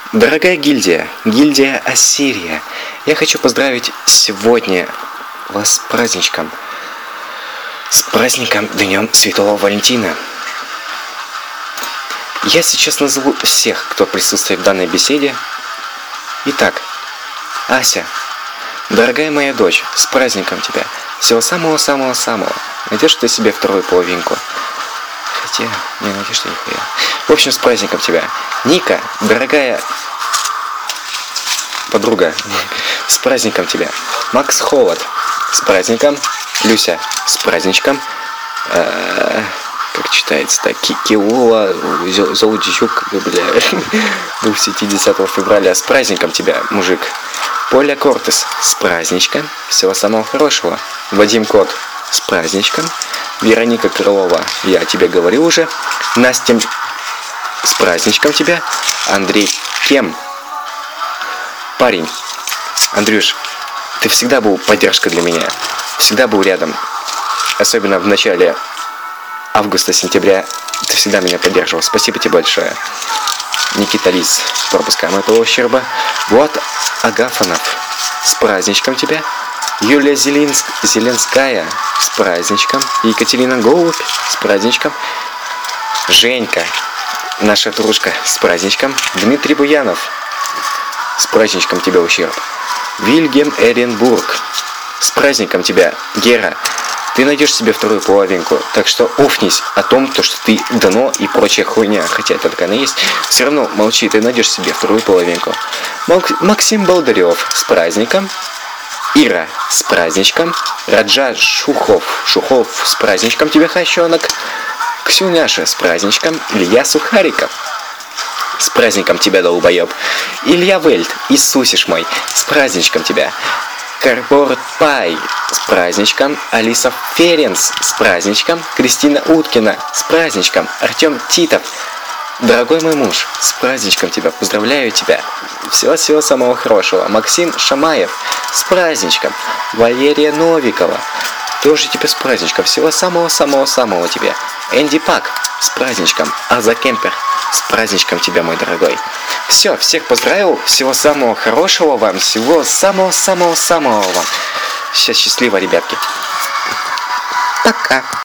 Дорогая гильдия Ассирия, я хочу поздравить сегодня вас с праздником Днем Святого Валентина. Я сейчас назову всех, кто присутствует в данной беседе. Итак, Ася, дорогая моя дочь, с праздником тебя. Всего самого-самого-самого. Найдешь ты себе вторую половинку. Хотя, не найдешь ты нихуя. В общем, с праздником тебя. Ника, дорогая подруга, с праздником тебя. Макс Холод, с праздником. Люся, с праздничком. Как читается-то? Киола, Золотичук, бля. 10 февраля. С праздником тебя, мужик. Поля Кортес, с праздничком. Всего самого хорошего. Вадим Кот, с праздничком. Вероника Крылова, я тебе говорил уже. Настя, с праздничком тебя. Андрей Кем. Парень, Андрюш, ты всегда был поддержкой для меня. Всегда был рядом. Особенно в начале августа-сентября ты всегда меня поддерживал. Спасибо тебе большое. Никита Лис, пропускаем этого ущерба. Влад Агафонов, с праздничком тебя. Юлия Зеленская, с праздничком. Екатерина Голубь, с праздничком. Женька, наша дружка, с праздничком. Дмитрий Буянов, с праздничком тебя, ущерб. Вильгельм Эренбург, с праздником тебя. Гера, ты найдешь себе вторую половинку, так что офнись о том, что ты дано и прочая хуйня, хотя это такая она есть, все равно молчи, ты найдешь себе вторую половинку. Максим Болдырев, с праздником. Ира, с праздничком. Раджа Шухов, с праздничком тебя, хащенок. Ксюняша, с праздничком. Илья Сухариков, с праздником тебя, долбоеб. Илья Вельт, Иисусиш мой, с праздничком тебя. Карборд Пай, с праздничком. Алиса Ференс, с праздничком. Кристина Уткина, с праздничком. Артем Титов, дорогой мой муж, с праздничком тебя, поздравляю тебя. Всего-всего самого хорошего. Максим Шамаев, с праздничком. Валерия Новикова, тоже тебе с праздничком. Всего самого-самого-самого тебе. Энди Пак, с праздничком. Аза Кемпер, с праздничком тебя, мой дорогой. Все, всех поздравил. Всего самого хорошего вам. Всего самого-самого-самого вам. Счастливо, ребятки. Пока.